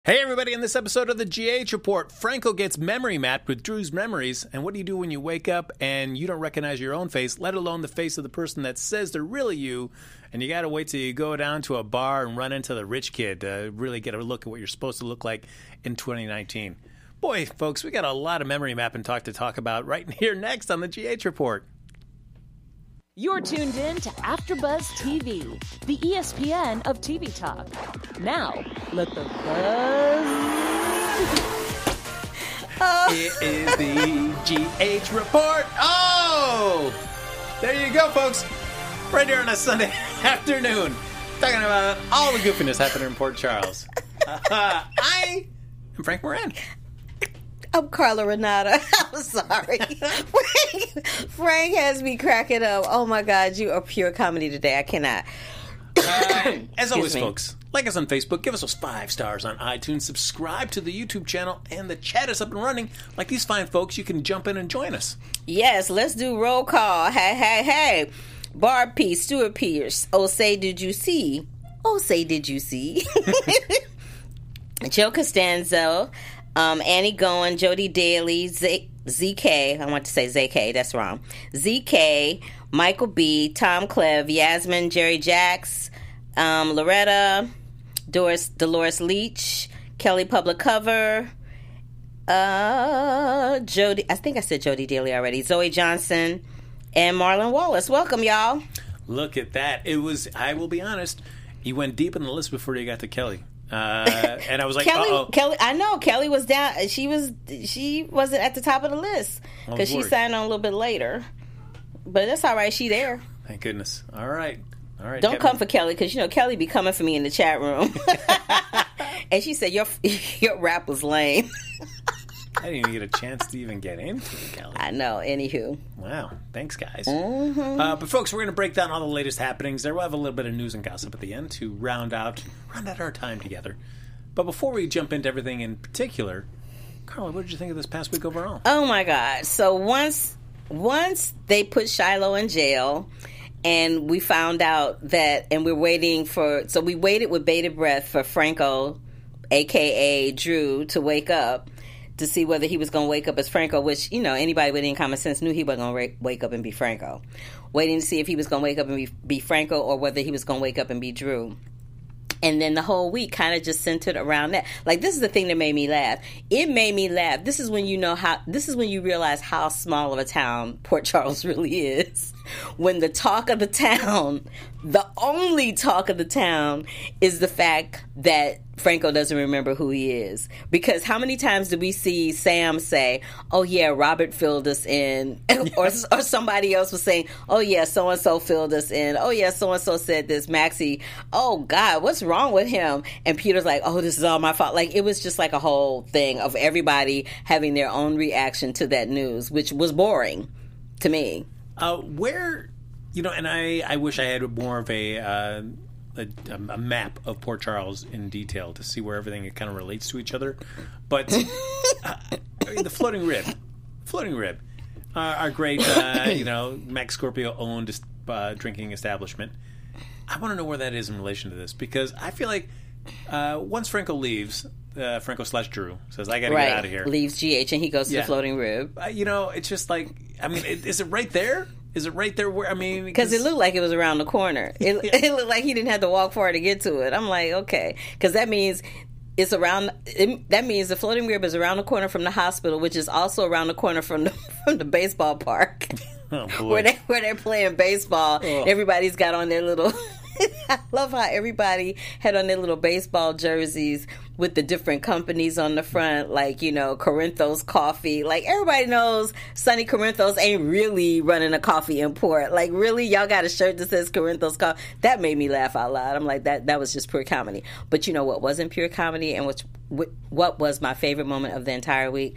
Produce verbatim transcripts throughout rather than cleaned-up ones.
Hey everybody, in this episode of the G H Report, Franco gets memory mapped with Drew's memories. And what do you do when you wake up and you don't recognize your own face, let alone the face of the person that says they're really you, and you gotta wait till you go down to a bar and run into the rich kid to really get a look at what you're supposed to look like in twenty nineteen. Boy, folks, we got a lot of memory mapping talk to talk about right here next on the G H Report. You're tuned in to AfterBuzz T V, the E S P N of T V talk. Now, let the buzz. Oh. It is the G H Report. Oh! There you go, folks. Right here on a Sunday afternoon. Talking about all the goofiness happening in Port Charles. Uh, I am Frank Moran. I'm Carla Renata. I'm sorry. Frank, Frank has me cracking up. Oh, my God. You are pure comedy today. I cannot. Uh, as always, me. folks, like us on Facebook, give us those five stars on iTunes, subscribe to the YouTube channel, and the chat is up and running. Like these fine folks, you can jump in and join us. Yes, let's do roll call. Hey, hey, hey. Barb P., Stuart Pierce. Oh, say, did you see? Oh, say, did you see? Joe Costanzo. Um, Annie Goen, Jody Daly, Z- ZK, I want to say Z K, that's wrong. Z K, Michael B, Tom Clev, Yasmin, Jerry Jacks, um, Loretta, Doris, Dolores Leach, Kelly Public Cover, uh, Jody, I think I said Jody Daly already, Zoe Johnson, and Marlon Wallace. Welcome, y'all. Look at that. It was, I will be honest, you went deep in the list before you got to Kelly. Uh, and I was like, Kelly, uh-oh. Kelly, I know Kelly was down. She was, she wasn't at the top of the list because she signed on a little bit later. But that's all right. She there. Thank goodness. All right, all right. Don't Kevin. come for Kelly because you know Kelly be coming for me in the chat room. And she said your your rap was lame. I didn't even get a chance to even get into it, Kelly. I know. Anywho. Wow. Thanks, guys. Mm-hmm. Uh, but, folks, we're going to break down all the latest happenings. There we'll have a little bit of news and gossip at the end to round out round out our time together. But before we jump into everything in particular, Carla, what did you think of this past week overall? Oh, my God. So once once they put Shiloh in jail and we found out that, and we're waiting for, so we waited with bated breath for Franco, a k a. Drew, to wake up. To see whether he was going to wake up as Franco, which, you know, anybody with any common sense knew he wasn't going to wake up and be Franco. Waiting to see if he was going to wake up and be, be Franco or whether he was going to wake up and be Drew. And then the whole week kind of just centered around that. Like, this is the thing that made me laugh. It made me laugh. This is when you know how, this is when you realize how small of a town Port Charles really is. When the talk of the town, the only talk of the town is the fact that Franco doesn't remember who he is. Because how many times do we see Sam say, oh yeah, Robert filled us in, or, or somebody else was saying, oh yeah, so-and-so filled us in, oh yeah, so-and-so said this, Maxie, oh God, what's wrong with him? And Peter's like, oh, this is all my fault. Like, it was just like a whole thing of everybody having their own reaction to that news, which was boring to me. Uh, where, you know, and I, I wish I had more of a, uh, a a map of Port Charles in detail to see where everything kind of relates to each other. But uh, the Floating Rib, Floating Rib, uh, our great, uh, you know, Max Scorpio owned uh, drinking establishment. I want to know where that is in relation to this because I feel like uh, once Franco leaves, uh, Franco slash Drew says, I got to right. get out of here. Leaves G H and he goes to yeah. the Floating Rib. Uh, you know, it's just like, I mean, it, is it right there? Is it right there where, I mean... Because it looked like it was around the corner. It, yeah. it looked like he didn't have to walk far to get to it. I'm like, okay. Because that means it's around... It, that means the Floating Rib is around the corner from the hospital, which is also around the corner from the, from the baseball park. Oh, boy. Where, they, where they're playing baseball. Oh. Everybody's got on their little... I love how everybody had on their little baseball jerseys with the different companies on the front, like, you know, Corinthos Coffee. Like, everybody knows Sonny Corinthos ain't really running a coffee import. Like, really? Y'all got a shirt that says Corinthos Coffee? That made me laugh out loud. I'm like, that that was just pure comedy. But you know what wasn't pure comedy and which, what was my favorite moment of the entire week?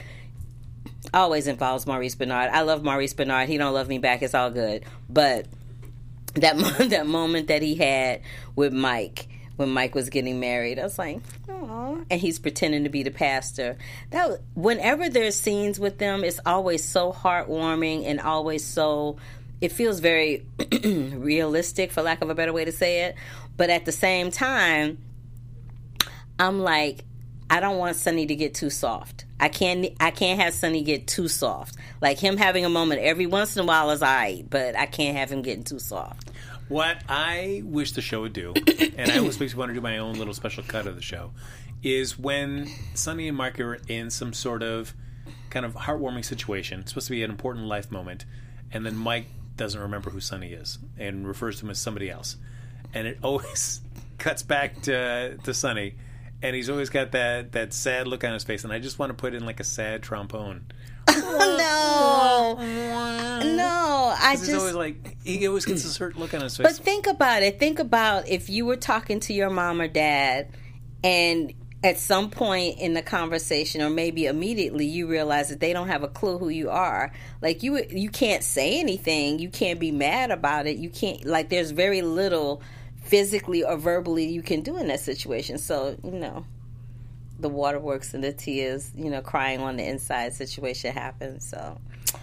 Always involves Maurice Bernard. I love Maurice Bernard. He don't love me back. It's all good. But... That that moment that he had with Mike when Mike was getting married, I was like, "Aw!" And he's pretending to be the pastor. That whenever there's scenes with them, it's always so heartwarming and always so. It feels very realistic, for lack of a better way to say it. But at the same time, I'm like, I don't want Sonny to get too soft. I can't I can't have Sonny get too soft. Like him having a moment every once in a while is all right, but I can't have him getting too soft. What I wish the show would do, and I always makes me want to do my own little special cut of the show, is when Sonny and Mike are in some sort of kind of heartwarming situation. It's supposed to be an important life moment, and then Mike doesn't remember who Sonny is and refers to him as somebody else. And it always cuts back to to Sonny, and he's always got that, that sad look on his face, and I just want to put in like a sad trombone. no, no, I just... He's always like, he always gets a certain look on his face. But think about it. Think about if you were talking to your mom or dad, and at some point in the conversation, or maybe immediately, you realize that they don't have a clue who you are. Like, you you can't say anything. You can't be mad about it. You can't, like, there's very little physically or verbally you can do in that situation. So, you know, the waterworks and the tears, you know, crying on the inside situation happens. So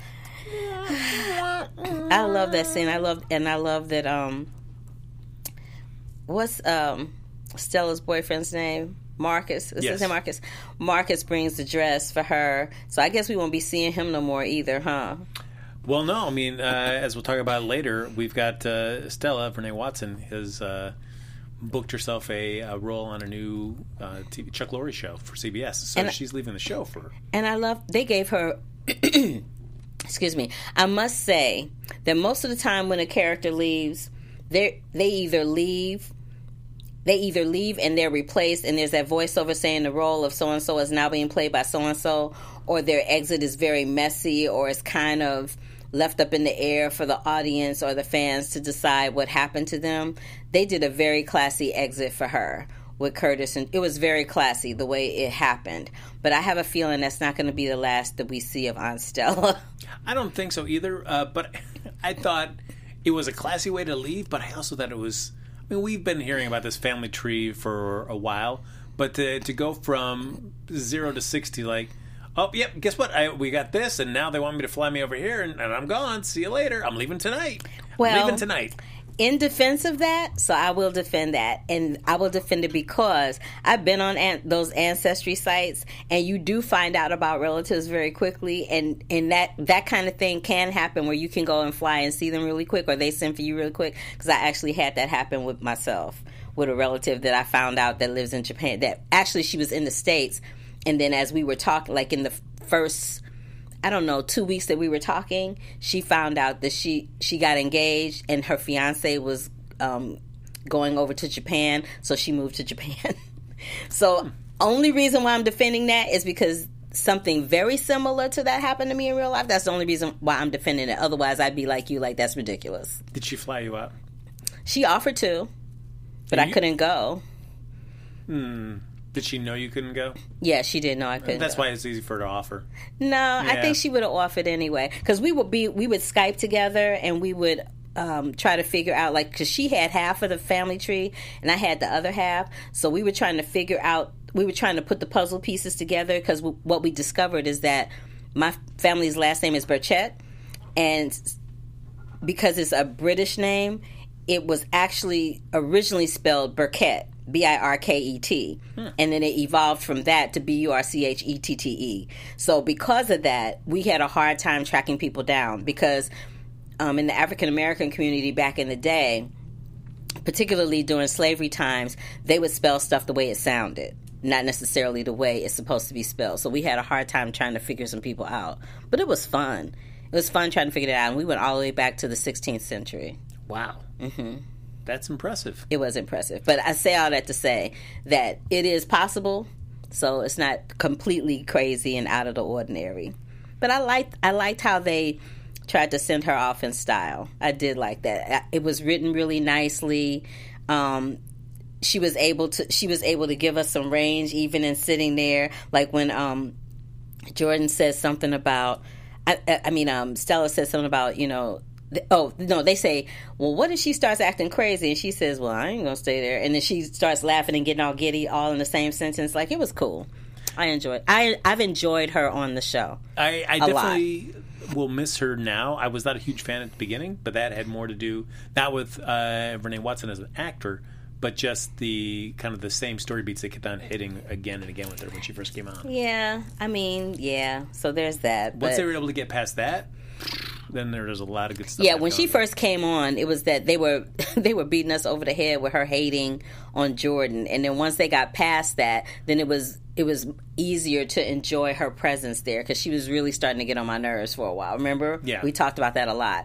I love that scene. I love, and I love that, um, what's um, Stella's boyfriend's name? Marcus. Is yes. his name Marcus? Marcus brings the dress for her. So I guess we won't be seeing him no more either, huh? Well, no. I mean, uh, as we'll talk about later, we've got uh, Stella, Renee Watson, has uh, booked herself a, a role on a new uh, T V, Chuck Lorre show for C B S. So and she's leaving the show for... And I love, they gave her... excuse me. I must say that most of the time when a character leaves, they they either leave... They either leave and they're replaced, and there's that voiceover saying the role of so-and-so is now being played by so-and-so, or their exit is very messy, or it's kind of left up in the air for the audience or the fans to decide what happened to them. They did a very classy exit for her with Curtis, and it was very classy the way it happened. But I have a feeling that's not going to be the last that we see of Aunt Stella. I don't think so either, uh, but I thought it was a classy way to leave, but I also thought it was... I mean, we've been hearing about this family tree for a while, but to, to go from zero to sixty, like, oh, yep, guess what? I, we got this, and now they want me to fly me over here, and, and I'm gone. See you later. I'm leaving tonight. Well, I'm leaving tonight. In defense of that, so I will defend that, and I will defend it because I've been on an- those ancestry sites, and you do find out about relatives very quickly, and, and that, that kind of thing can happen where you can go and fly and see them really quick, or they send for you really quick, because I actually had that happen with myself, with a relative that I found out that lives in Japan, that actually she was in the States, and then as we were talking, like in the first... I don't know, two weeks that we were talking, she found out that she, she got engaged and her fiance was um, going over to Japan, so she moved to Japan. So only reason why I'm defending that is because something very similar to that happened to me in real life. That's the only reason why I'm defending it. Otherwise, I'd be like you, like, that's ridiculous. Did she fly you out? She offered to, but Did I you? couldn't go. Hmm. Did she know you couldn't go? Yeah, she did know I couldn't That's go. why it's easy for her to offer. No, I Yeah. think she would have offered anyway. Because we would be, we would Skype together and we would um, try to figure out, like, because she had half of the family tree and I had the other half. So we were trying to figure out, we were trying to put the puzzle pieces together because w- what we discovered is that my family's last name is Burchett. And because it's a British name, it was actually originally spelled Burkett. B I R K E T. Hmm. And then it evolved from that to B U R C H E T T E. So because of that, we had a hard time tracking people down because um, in the African American community back in the day, particularly during slavery times, they would spell stuff the way it sounded, not necessarily the way it's supposed to be spelled. So we had a hard time trying to figure some people out. But it was fun. It was fun trying to figure it out. And we went all the way back to the sixteenth century. Wow. Mm-hmm. That's impressive. It was impressive. But I say all that to say that it is possible, so it's not completely crazy and out of the ordinary. But I liked I liked how they tried to send her off in style. I did like that. It was written really nicely. Um, she was able to she was able to give us some range even in sitting there. Like when um, Jordan says something about I, I mean um, Stella says something about, you know, oh, no, they say, well, what if she starts acting crazy? And she says, well, I ain't going to stay there. And then she starts laughing and getting all giddy all in the same sentence. Like, it was cool. I enjoyed I, I've enjoyed her on the show. I, I a definitely lot. will miss her now. I was not a huge fan at the beginning, but that had more to do, not with uh, Renee Watson as an actor, but just the kind of the same story beats they kept on hitting again and again with her when she first came on. Yeah, I mean, yeah. So there's that. Once but... they were able to get past that, then there was a lot of good stuff. Yeah, when she there. first came on, it was that they were they were beating us over the head with her hating on Jordan, and then once they got past that, then it was it was easier to enjoy her presence there because she was really starting to get on my nerves for a while. Remember? Yeah, we talked about that a lot.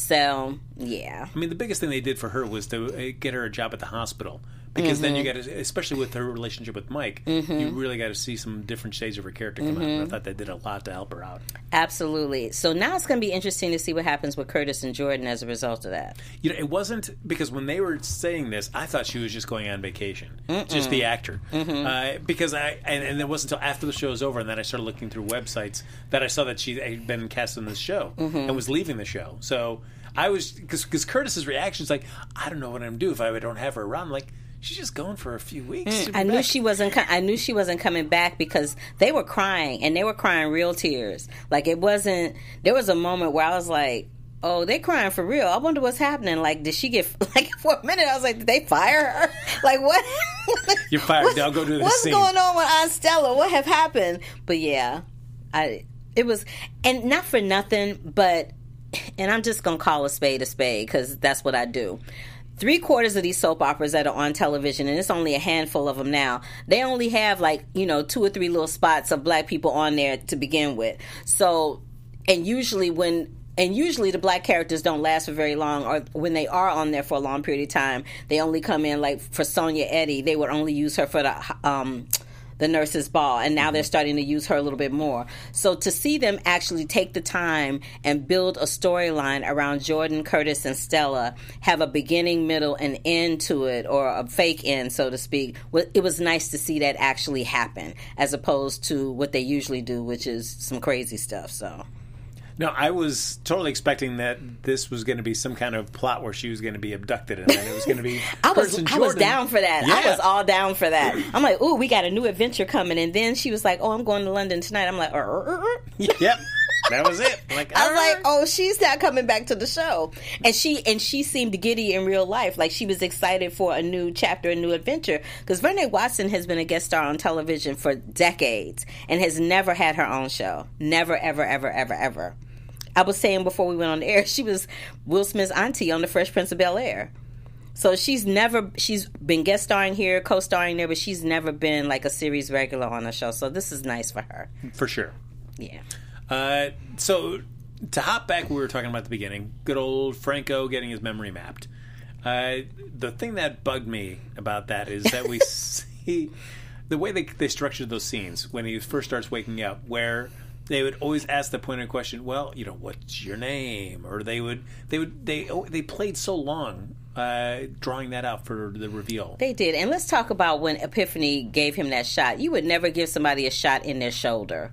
So yeah, I mean, the biggest thing they did for her was to get her a job at the hospital. Because mm-hmm. then you got to, especially with her relationship with Mike, mm-hmm. you really got to see some different shades of her character come mm-hmm. out. And I thought they did a lot to help her out. Absolutely. So now it's going to be interesting to see what happens with Curtis and Jordan as a result of that. You know, it wasn't, because when they were saying this, I thought she was just going on vacation. Mm-mm. Just the actor. Mm-hmm. Uh, because I, and, and it wasn't until after the show was over, and then I started looking through websites, that I saw that she had been cast in this show mm-hmm. and was leaving the show. So I was, because Curtis's reaction is like, I don't know what I'm going to do if I don't have her around. I'm like, she's just going for a few weeks. Mm, I knew back. she wasn't. I knew she wasn't coming back because they were crying, and they were crying real tears. Like it wasn't. There was a moment where I was like, "Oh, they're crying for real." I wonder what's happening. Like, did she get? Like for a minute, I was like, "Did they fire her? Like what?" You're fired. I'll go to the What's scene. going on with Aunt Stella? What have happened? But yeah, I. It was, and not for nothing, but, and I'm just gonna call a spade a spade because that's what I do. Three quarters of these soap operas that are on television, and it's only a handful of them now, they only have like, you know, two or three little spots of black people on there to begin with. So, and usually when, and usually the black characters don't last for very long, or when they are on there for a long period of time, they only come in, like for Sonia Eddy, they would only use her for the, um, the nurse's ball, and now they're starting to use her a little bit more. So to see them actually take the time and build a storyline around Jordan, Curtis, and Stella, have a beginning, middle, and end to it, or a fake end, so to speak, it was nice to see that actually happen, as opposed to what they usually do, which is some crazy stuff. So. No, I was totally expecting that this was going to be some kind of plot where she was going to be abducted, and then it was going to be. I was, I was down for that. Yeah. I was all down for that. I'm like, ooh, we got a new adventure coming, and then she was like, oh, I'm going to London tonight. I'm like, uh, uh, uh. Yep, that was it. Like, I was like, oh, she's not coming back to the show, and she and she seemed giddy in real life, like she was excited for a new chapter, a new adventure. Because Vernee Watson has been a guest star on television for decades and has never had her own show, never, ever, ever, ever, ever. I was saying before we went on the air, she was Will Smith's auntie on The Fresh Prince of Bel-Air. So she's never, she's been guest starring here, co-starring there, but she's never been like a series regular on a show. So this is nice for her. For sure. Yeah. Uh, so to hop back, we were talking about at the beginning, good old Franco getting his memory mapped. Uh, the thing that bugged me about that is that we see the way they, they structured those scenes when he first starts waking up, where they would always ask the pointed question, well, you know, what's your name? Or they would, they would, they they played so long uh, drawing that out for the reveal. They did. And let's talk about when Epiphany gave him that shot. You would never give somebody a shot in their shoulder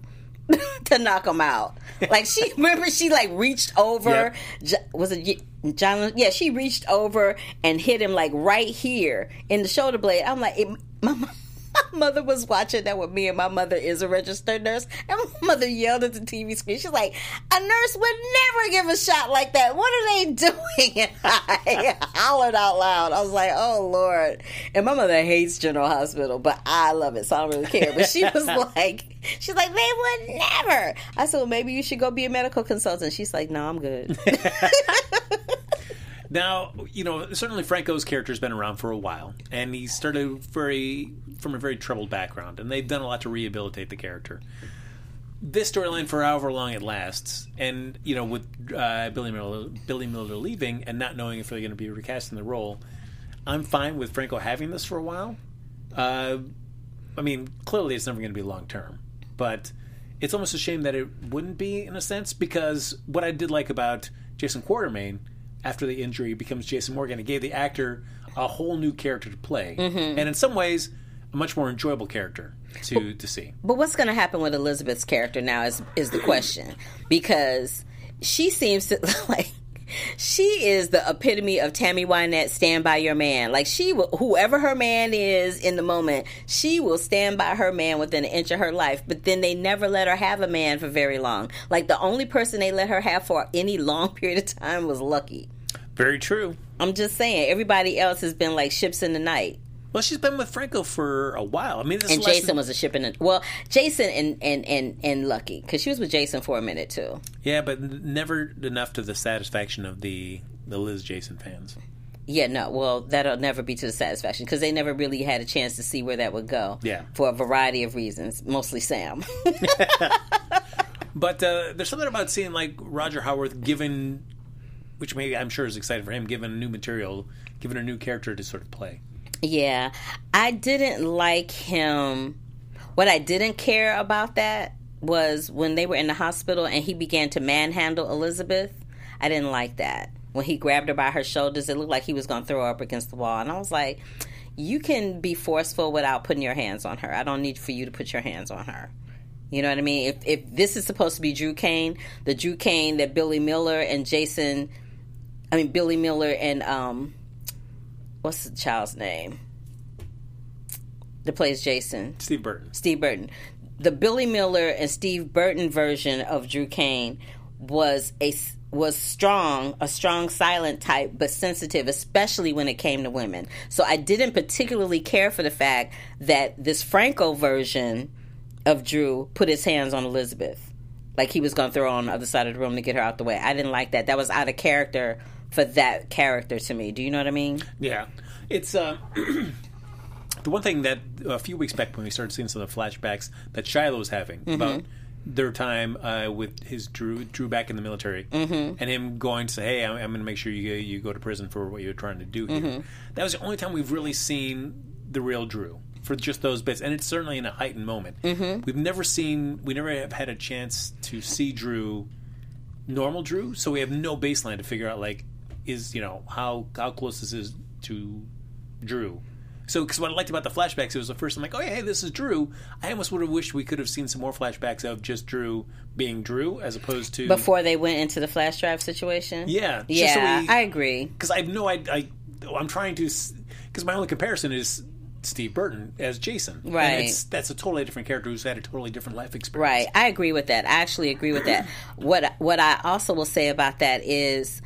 to knock them out. Like, she, remember she like reached over, yep. was it John? Yeah, she reached over and hit him like right here in the shoulder blade. I'm like, it, my My mother was watching that with me, and my mother is a registered nurse, and my mother yelled at the T V screen. She's like, a nurse would never give a shot like that. What are they doing? And I hollered out loud. I was like, oh, Lord. And my mother hates General Hospital, but I love it, so I don't really care. But she was like, she's like, they would never. I said, well, maybe you should go be a medical consultant. She's like, no, I'm good. Now, you know, certainly Franco's character's been around for a while, and he started very from a very troubled background, and they've done a lot to rehabilitate the character. This storyline, for however long it lasts, and, you know, with uh, Billy Miller, Billy Miller leaving and not knowing if they're going to be recasting the role, I'm fine with Franco having this for a while. Uh, I mean, clearly it's never going to be long-term, but it's almost a shame that it wouldn't be, in a sense, because what I did like about Jason Quartermain after the injury becomes Jason Morgan. It gave the actor a whole new character to play. Mm-hmm. And in some ways, a much more enjoyable character to, to see. But what's going to happen with Elizabeth's character now is is the question. Because she seems to, like, she is the epitome of Tammy Wynette, stand by your man. Like, she will, whoever her man is in the moment, she will stand by her man within an inch of her life. But then they never let her have a man for very long. Like, the only person they let her have for any long period of time was Lucky. Very true. I'm just saying, everybody else has been like ships in the night. Well, she's been with Franco for a while. I mean, this and is Jason than... was a ship in the well, Jason and and and, and Lucky, because she was with Jason for a minute too. Yeah, but never enough to the satisfaction of the the Liz Jason fans. Yeah, no, well, that'll never be to the satisfaction because they never really had a chance to see where that would go. Yeah, for a variety of reasons, mostly Sam. But uh, there's something about seeing like Roger Howarth given, which maybe I'm sure is exciting for him, given new material, given a new character to sort of play. Yeah, I didn't like him. What I didn't care about that was when they were in the hospital and he began to manhandle Elizabeth. I didn't like that. When he grabbed her by her shoulders, it looked like he was going to throw her up against the wall. And I was like, you can be forceful without putting your hands on her. I don't need for you to put your hands on her. You know what I mean? If if this is supposed to be Drew Kane, the Drew Kane that Billy Miller and Jason, I mean, Billy Miller and, um, what's the child's name? That plays Jason. Steve Burton. Steve Burton. The Billy Miller and Steve Burton version of Drew Kane was a was strong, a strong silent type, but sensitive, especially when it came to women. So I didn't particularly care for the fact that this Franco version of Drew put his hands on Elizabeth. Like he was going to throw her on the other side of the room to get her out the way. I didn't like that. That was out of character for that character to me. Do you know what I mean? Yeah. It's uh, the one thing that a few weeks back when we started seeing some of the flashbacks that Shiloh was having mm-hmm. about their time uh, with his Drew Drew back in the military mm-hmm. and him going to say, hey, I'm, I'm going to make sure you you go to prison for what you're trying to do here. Mm-hmm. That was the only time we've really seen the real Drew. For just those bits, and it's certainly in a heightened moment. Mm-hmm. We've never seen, we never have had a chance to see Drew, normal Drew, so we have no baseline to figure out, like, is, you know, how how close this is to Drew. So, because what I liked about the flashbacks, it was the first time, like, oh, yeah, hey, this is Drew. I almost would have wished we could have seen some more flashbacks of just Drew being Drew, as opposed to... Before they went into the flash drive situation? Yeah. Yeah, so we, I agree. Because I have no idea, I, I'm trying to, because my only comparison is Steve Burton as Jason. Right. And it's, that's a totally different character who's had a totally different life experience. Right. I agree with that. I actually agree with that. What What I also will say about that is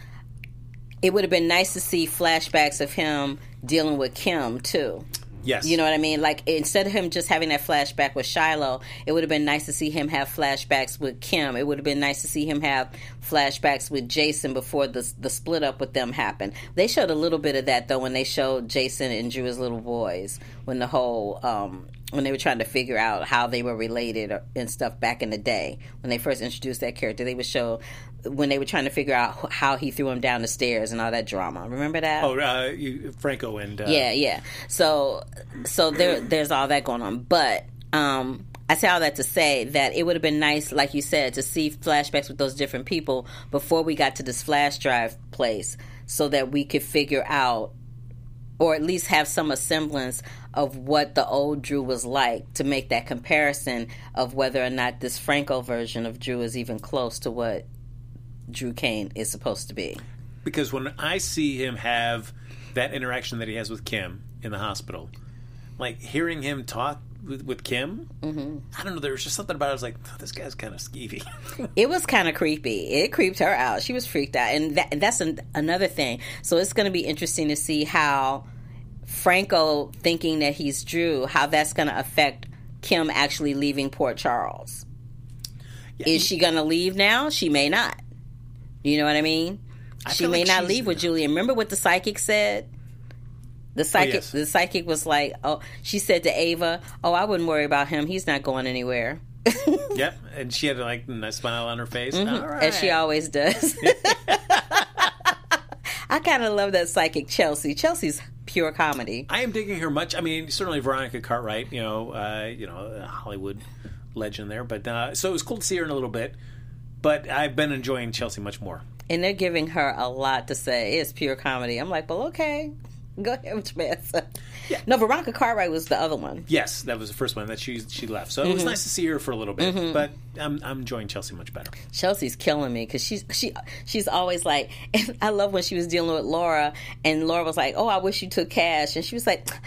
it would have been nice to see flashbacks of him dealing with Kim, too. Yes. You know what I mean? Like, instead of him just having that flashback with Shiloh, it would have been nice to see him have flashbacks with Kim. It would have been nice to see him have flashbacks with Jason before the the split up with them happened. They showed a little bit of that, though, when they showed Jason and Drew as little boys, when the whole... Um, when they were trying to figure out how they were related or, and stuff back in the day. When they first introduced that character, they would show when they were trying to figure out how he threw him down the stairs and all that drama. Remember that? Oh, uh, you, Franco and... Uh... Yeah, yeah. So so there, there's all that going on. But um, I say all that to say that it would have been nice, like you said, to see flashbacks with those different people before we got to this flash drive place so that we could figure out or at least have some semblance of what the old Drew was like to make that comparison of whether or not this Franco version of Drew is even close to what Drew Kane is supposed to be. Because when I see him have that interaction that he has with Kim in the hospital, like hearing him talk with, with Kim, mm-hmm. I don't know, there was just something about it. I was like, oh, this guy's kind of skeevy. It was kind of creepy. It creeped her out. She was freaked out. And that, that's an, another thing. So it's going to be interesting to see how Franco thinking that he's Drew, how that's going to affect Kim actually leaving Port Charles. Yeah. Is she going to leave now? She may not. You know what I mean? I she may like not leave with Julian. Remember what the psychic said? The psychic, oh, yes. the psychic was like, "Oh," she said to Ava, "Oh, I wouldn't worry about him. He's not going anywhere." Yep, and she had like a nice smile on her face, mm-hmm. All right. As she always does. I kind of love that psychic Chelsea. Chelsea's pure comedy. I am digging her much. I mean, certainly Veronica Cartwright, you know, uh, you know, a Hollywood legend there. But uh, so it was cool to see her in a little bit. But I've been enjoying Chelsea much more. And they're giving her a lot to say. It's pure comedy. I'm like, well, okay. Go ahead, Samantha. Yeah. No, Veronica Cartwright was the other one. Yes, that was the first one that she she left. So mm-hmm. it was nice to see her for a little bit. Mm-hmm. But I'm I'm enjoying Chelsea much better. Chelsea's killing me because she's she she's always like. And I love when she was dealing with Laura, and Laura was like, "Oh, I wish you took cash," and she was like,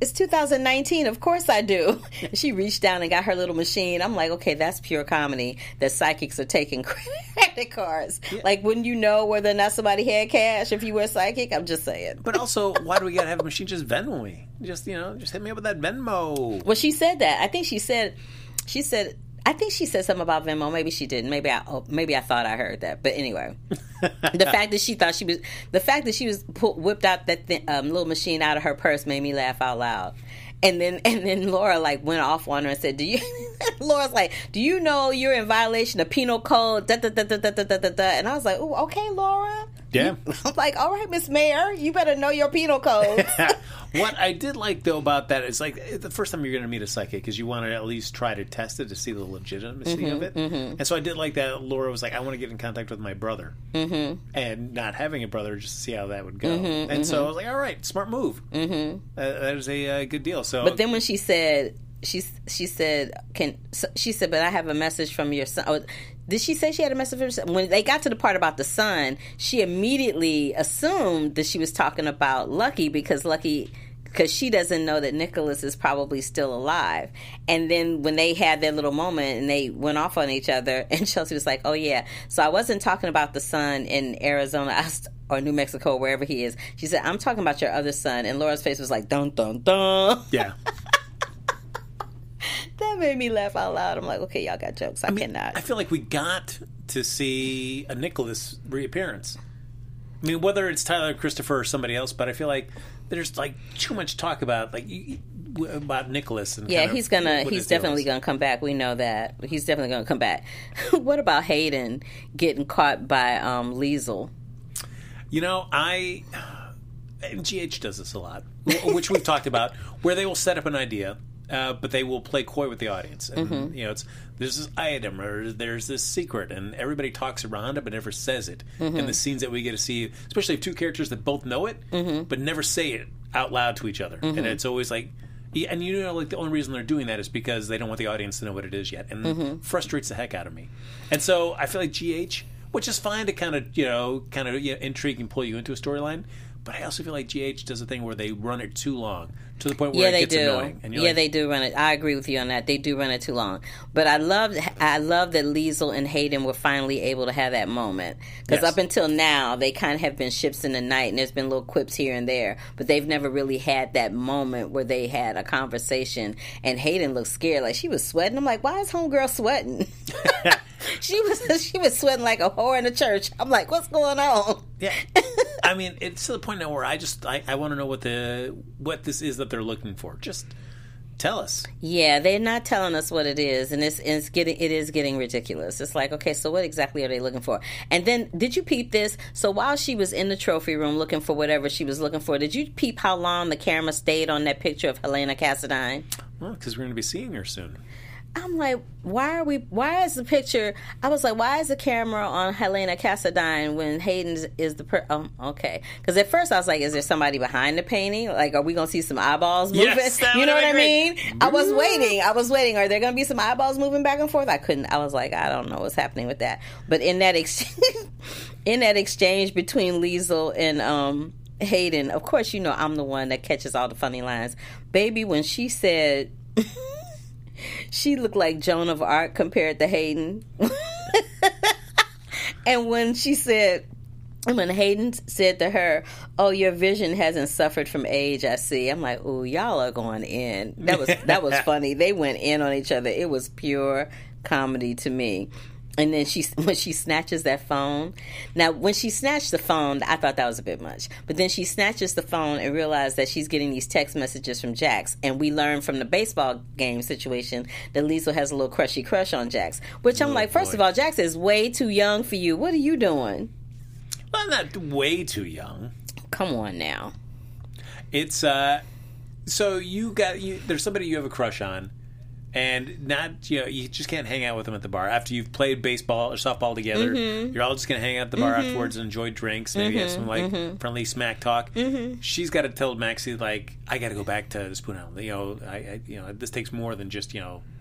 it's two thousand nineteen. Of course I do. She reached down and got her little machine. I'm like, okay, that's pure comedy that psychics are taking credit cards. Yeah. Like, wouldn't you know whether or not somebody had cash if you were a psychic? I'm just saying. But also, why do we got to have a machine? Just Venmo me. Just, you know, just hit me up with that Venmo. Well, she said that. I think she said, she said, I think she said something about Venmo. Maybe she didn't. Maybe I, oh, maybe I thought I heard that. But anyway, the fact that she thought she was, the fact that she was pull, whipped out that th- um, little machine out of her purse made me laugh out loud. And then, and then Laura like went off on her and said, "Do you?" Laura's like, "Do you know you're in violation of penal code?" Da, da, da, da, da, da, da, da. And I was like, "Oh, okay, Laura." Yeah. I'm like, "All right, Miss Mayor, you better know your penal codes." What I did like though about that is like the first time you're going to meet a psychic is you want to at least try to test it to see the legitimacy mm-hmm, of it. Mm-hmm. And so I did like that. Laura was like, "I want to get in contact with my brother," mm-hmm. and not having a brother just to see how that would go. Mm-hmm, and mm-hmm. so I was like, "All right, smart move. Mm-hmm. Uh, that is a uh, good deal." So, but then when she said, she she said, "Can she said?" But I have a message from your son. Oh, did she say she had a message from her son? When they got to the part about the son, she immediately assumed that she was talking about Lucky because Lucky. Because she doesn't know that Nicholas is probably still alive. And then when they had their little moment and they went off on each other, and Chelsea was like, "Oh, yeah. So I wasn't talking about the son in Arizona or New Mexico, wherever he is." She said, "I'm talking about your other son." And Laura's face was like, dun, dun, dun. Yeah. That made me laugh out loud. I'm like, okay, y'all got jokes. I, I mean, cannot. I feel like we got to see a Nicholas reappearance. I mean, whether it's Tyler, Christopher, or somebody else, but I feel like there's like too much talk about like about Nicholas. And yeah, kind of he's gonna. what He's definitely gonna come back. We know that. He's definitely gonna come back. What about Hayden getting caught by um, Liesel? You know, I and G H does this a lot, which we've talked about, where they will set up an idea. Uh, but they will play coy with the audience, and mm-hmm. you know, it's there's this item or there's this secret, and everybody talks around it but never says it. Mm-hmm. And the scenes that we get to see, especially if two characters that both know it mm-hmm. but never say it out loud to each other, mm-hmm. and it's always like, yeah, and you know, like the only reason they're doing that is because they don't want the audience to know what it is yet, and mm-hmm. frustrates the heck out of me. And so I feel like G H, which is fine to kind of you know, kind of you know, intrigue and pull you into a storyline. But I also feel like G H does a thing where they run it too long to the point where yeah, it they gets do. annoying. And you're yeah, like, they do run it. I agree with you on that. They do run it too long. But I love, I love that Liesel and Hayden were finally able to have that moment. Because yes. up until now, they kind of have been ships in the night, and there's been little quips here and there. But they've never really had that moment where they had a conversation. And Hayden looked scared, like she was sweating. I'm like, why is homegirl sweating? She was she was sweating like a whore in a church. I'm like, what's going on? Yeah, I mean, it's to the point now where I just I, I want to know what the what this is that they're looking for. Just tell us. Yeah, they're not telling us what it is, and it's it's getting it is getting ridiculous. It's like, okay, so what exactly are they looking for? And then, did you peep this? So while she was in the trophy room looking for whatever she was looking for, did you peep how long the camera stayed on that picture of Helena Cassadine? Well, because we're going to be seeing her soon. I'm like, why are we? Why is the picture? I was like, why is the camera on Helena Cassadine when Hayden is the? Per, oh, okay. Because at first I was like, is there somebody behind the painting? Like, are we gonna see some eyeballs moving? Yes, you know what I great. mean? I was waiting. I was waiting. Are there gonna be some eyeballs moving back and forth? I couldn't. I was like, I don't know what's happening with that. But in that ex- in that exchange between Liesel and um, Hayden, of course, you know I'm the one that catches all the funny lines. Baby, when she said. She looked like Joan of Arc compared to Hayden. And when she said, when Hayden said to her, "Oh, your vision hasn't suffered from age, I see." I'm like, "Ooh, y'all are going in." That was that was funny. They went in on each other. It was pure comedy to me. And then she, when she snatches that phone. Now, when she snatched the phone, I thought that was a bit much. But then she snatches the phone and realizes that she's getting these text messages from Jax. And we learned from the baseball game situation that Liesel has a little crushy crush on Jax. Which I'm oh, like, first boy. of all, Jax is way too young for you. What are you doing? Well, not way too young. Come on now. It's, uh, so you got, you, there's somebody you have a crush on. And not, you know, you just can't hang out with them at the bar. After you've played baseball or softball together, mm-hmm. you're all just going to hang out at the bar mm-hmm. afterwards and enjoy drinks, maybe mm-hmm. have some, like, mm-hmm. friendly smack talk. Mm-hmm. She's got to tell Maxie, like, I got to go back to the Spoon Island. You know, I, I, you know, this takes more than just, you know,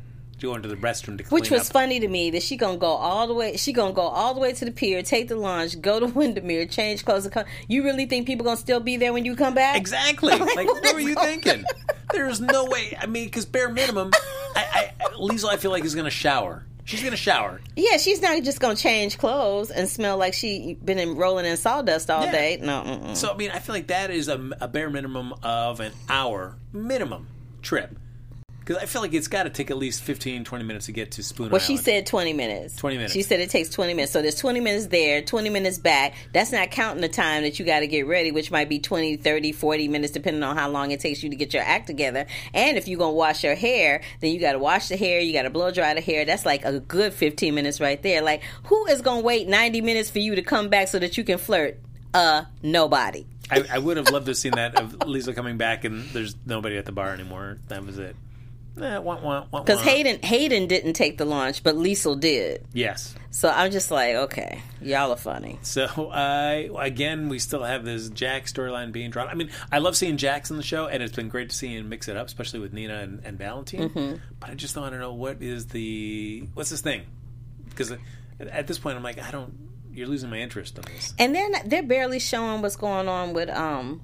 going to the restroom to clean Which was up. funny to me that she gonna go all the way. She gonna go all the way to the pier, take the lunch, go to Windermere, change clothes, and come. You really think people gonna still be there when you come back? Exactly. Like, Like, what what were is you going thinking? There's no way. I mean, because bare minimum, I, I, Liesl, I feel like is going to shower. She's going to shower. Yeah, she's not just gonna change clothes and smell like she been in, rolling in sawdust all Yeah. day. No. Mm-mm. So I mean, I feel like that is a, a bare minimum of an hour minimum trip. Because I feel like it's got to take at least fifteen, twenty minutes to get to Spoon Well, Island. she said twenty minutes. twenty minutes. She said it takes twenty minutes. So there's twenty minutes there, twenty minutes back. That's not counting the time that you got to get ready, which might be twenty, thirty, forty minutes, depending on how long it takes you to get your act together. And if you're going to wash your hair, then you got to wash the hair, you got to blow dry the hair. That's like a good fifteen minutes right there. Like, who is going to wait ninety minutes for you to come back so that you can flirt? Uh, nobody. I, I would have loved to have seen that of Liesl coming back and there's nobody at the bar anymore. That was it. Eh, wah, wah, wah, Because wah. Hayden, Hayden didn't take the launch, but Liesl did. Yes. So I'm just like, okay, y'all are funny. So, uh, again, we still have this Jack storyline being drawn. I mean, I love seeing Jax in the show, and it's been great to see him mix it up, especially with Nina and, and Valentine. Mm-hmm. But I just don't want to know what is the... What's this thing? Because at this point, I'm like, I don't... You're losing my interest in this. And they're not, they're barely showing what's going on with um,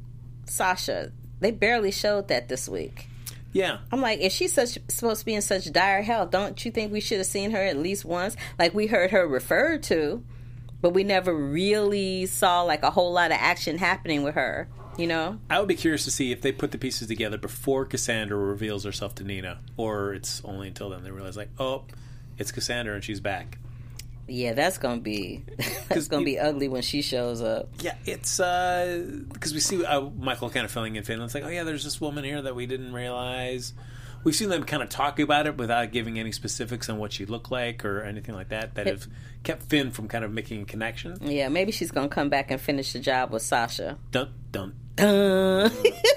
Sasha. They barely showed that this week. Yeah. I'm like, if she's such supposed to be in such dire health, don't you think we should have seen her at least once? Like, we heard her referred to, but we never really saw like a whole lot of action happening with her. You know, I would be curious to see if they put the pieces together before Cassandra reveals herself to Nina, or it's only until then they realize, like, oh, it's Cassandra and she's back. yeah, that's gonna be that's gonna be ugly when she shows up. Yeah, it's uh because we see uh, Michael kind of filling in Finland. It's like, oh yeah, there's this woman here that we didn't realize. We've seen them kind of talk about it without giving any specifics on what she looked like or anything like that. That have kept Finn from kind of making a connection. Yeah, maybe she's gonna come back and finish the job with Sasha. Dun dun. Dun.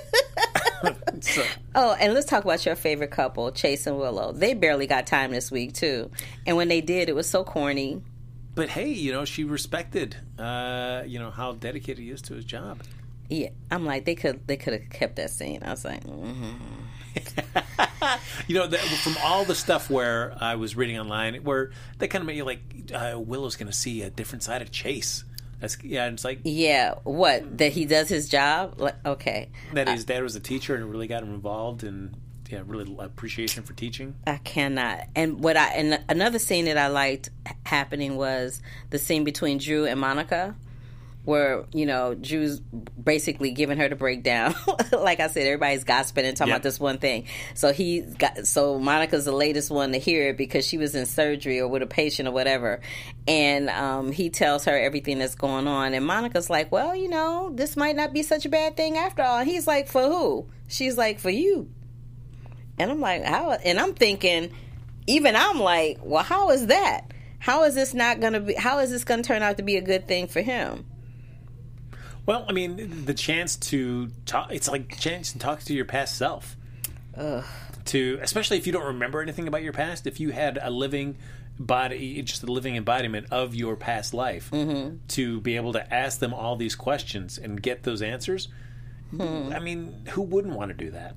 So, Oh, and let's talk about your favorite couple, Chase and Willow. They barely got time this week too, and when they did, it was so corny. but hey, you know, she respected, uh, you know, how dedicated he is to his job. Yeah, I'm like, they could they could have kept that scene. I was like, mm-hmm. You know, the, from all the stuff where I was reading online, where they kind of made you like, uh, Willow's going to see a different side of Chase. That's yeah, it's like Yeah, what, that he does his job? Like, okay, that his dad was a teacher and it really got him involved and yeah, really appreciation for teaching. I cannot. And what I and another scene that I liked happening was the scene between Drew and Monica, where, you know, Drew's basically giving her the breakdown. Like I said, everybody's gossiping and talking Yeah. about this one thing. So he got so Monica's the latest one to hear it because she was in surgery or with a patient or whatever. And um, he tells her everything that's going on. And Monica's like, well, you know, this might not be such a bad thing after all. And he's like, for who? She's like, for you. And I'm like, how? And I'm thinking, even I'm like, well, how is that? How is this not going to be, how is this going to turn out to be a good thing for him? Well, I mean, the chance to talk, it's like a chance to talk to your past self. Ugh. To, especially if you don't remember anything about your past, if you had a living body, just a living embodiment of your past life, Mm-hmm. to be able to ask them all these questions and get those answers, Hmm. I mean, who wouldn't want to do that?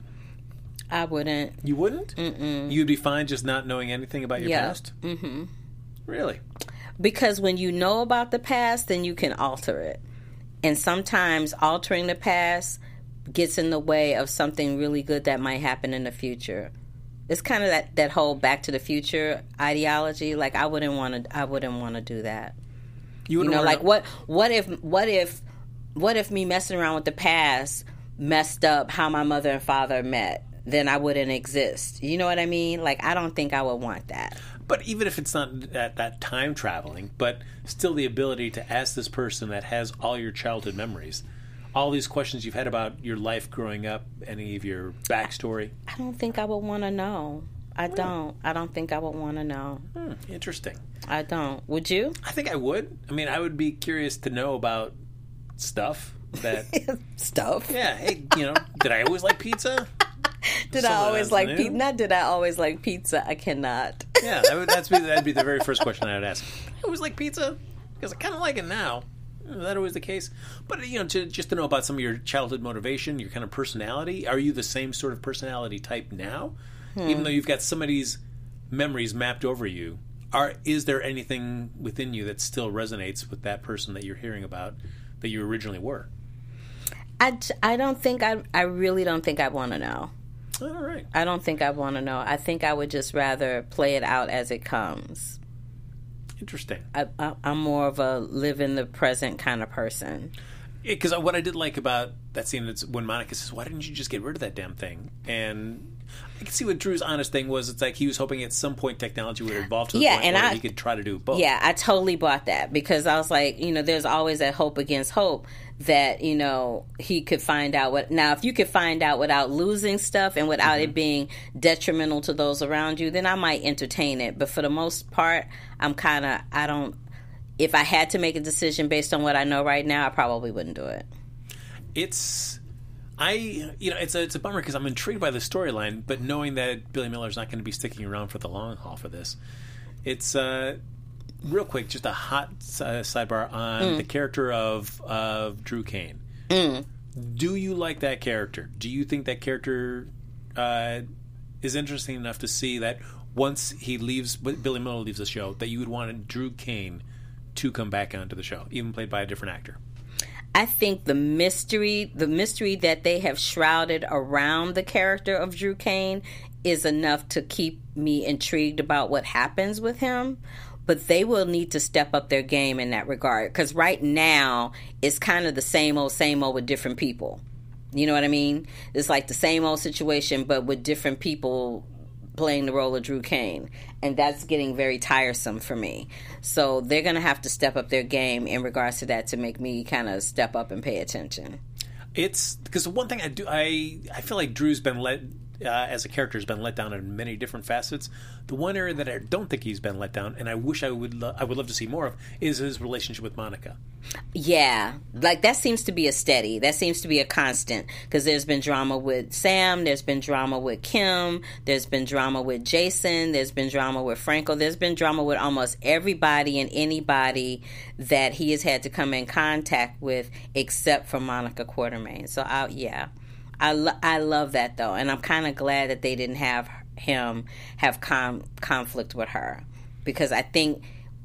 I wouldn't. You wouldn't? Mm-mm. You'd be fine just not knowing anything about your Yeah. past? Mm-hmm. Really? Because when you know about the past, then you can alter it. And sometimes altering the past gets in the way of something really good that might happen in the future. It's kind of that, that whole Back to the Future ideology. Like, I wouldn't want to. I wouldn't want to do that. You, You know, wanna like what? What if? What if? What if me messing around with the past messed up how my mother and father met? Then I wouldn't exist. You know what I mean? Like, I don't think I would want that. But even if it's not that, that time traveling, but still the ability to ask this person that has all your childhood memories, all these questions you've had about your life growing up, any of your backstory. I don't think I would want to know. I don't. I don't think I would want to know. Hmm, interesting. I don't. Would you? I think I would. I mean, I would be curious to know about stuff that, Stuff. yeah, hey, you know, did I always like pizza? Did Some I of always that's like new. pizza? Not did I always like pizza? I cannot. Yeah, that would, that's be, that'd be the very first question I would ask. I always like pizza because I kind of like it now. Is that always the case? But, you know, to, just to know about some of your childhood motivation, your kind of personality. Are you the same sort of personality type now? Hmm. Even though you've got somebody's memories mapped over you, are is there anything within you that still resonates with that person that you're hearing about that you originally were? I, I don't think I I really don't think I want to know. All right. I don't think I want to know. I think I would just rather play it out as it comes. Interesting. I, I, I'm more of a live in the present kind of person. Because what I did like about that scene is when Monica says, "Why didn't you just get rid of that damn thing?" And I can see what Drew's honest thing was. It's like he was hoping at some point technology would evolve to the yeah, point and where I, he could try to do both. Yeah, I totally bought that because I was like, you know, there's always that hope against hope that, you know, he could find out what... Now, if you could find out without losing stuff and without mm-hmm. it being detrimental to those around you, then I might entertain it. But for the most part, I'm kind of... I don't... If I had to make a decision based on what I know right now, I probably wouldn't do it. It's, I, you know, it's a, it's a bummer because I'm intrigued by the storyline, but knowing that Billy Miller's not going to be sticking around for the long haul for this, it's, uh, real quick, just a hot uh, sidebar on mm. the character of, of Drew Kane. Mm. Do you like that character? Do you think that character, uh, is interesting enough to see that once he leaves, Billy Miller leaves the show, that you would want Drew Kane to come back onto the show, even played by a different actor? I think the mystery, the mystery that they have shrouded around the character of Drew Kane is enough to keep me intrigued about what happens with him. But they will need to step up their game in that regard. Because right now, it's kind of the same old, same old with different people. You know what I mean? It's like the same old situation, but with different people playing the role of Drew Kane. And that's getting very tiresome for me. So they're going to have to step up their game in regards to that to make me kind of step up and pay attention. It's because one thing I do, I, I feel like Drew's been let, uh, as a character, has been let down in many different facets. The one area that I don't think he's been let down, and I wish I would, lo- I would love to see more of, is his relationship with Monica. Yeah, like that seems to be a steady. That seems to be a constant because there's been drama with Sam, there's been drama with Kim, there's been drama with Jason, there's been drama with Franco, there's been drama with almost everybody and anybody that he has had to come in contact with except for Monica Quartermaine. So, I, yeah, I, lo- I love that though, and I'm kind of glad that they didn't have him have com- conflict with her because I think